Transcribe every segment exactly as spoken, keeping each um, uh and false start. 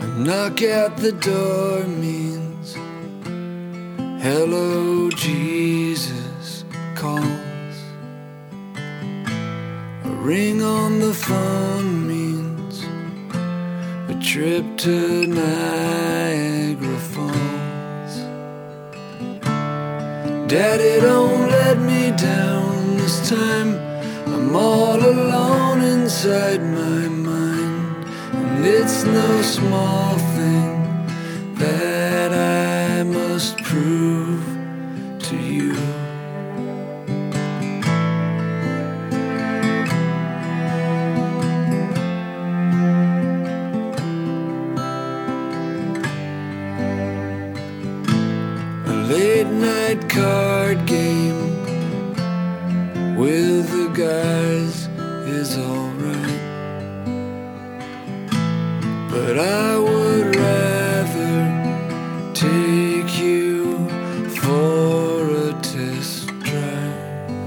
Knock at the door means hello, Jesus calls. A ring on the phone means a trip to Niagara Falls. Daddy, don't let me down this time. I'm all alone inside my mind, and it's no small thing that I must prove to you. A late night card game with the guys is alright, but I would rather take you for a test drive.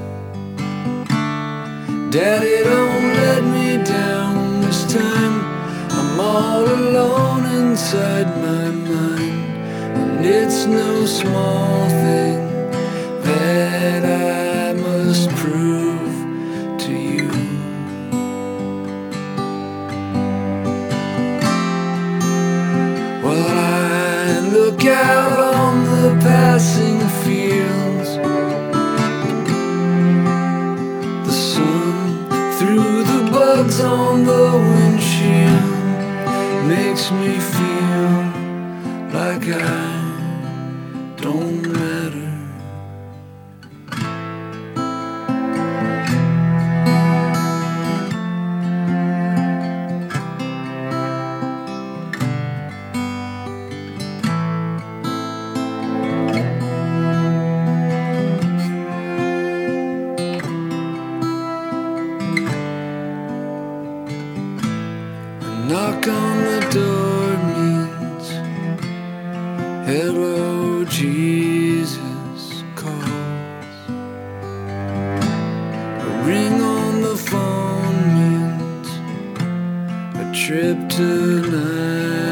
Daddy, don't let me down this time. I'm all alone inside my mind, and it's no small thing that I must prove to you. While I look out on the passing fields, the sun through the bugs on the windshield makes me feel like I don't matter. Knock on the door means hello, Jesus calls. A ring on the phone means a trip to Niagara.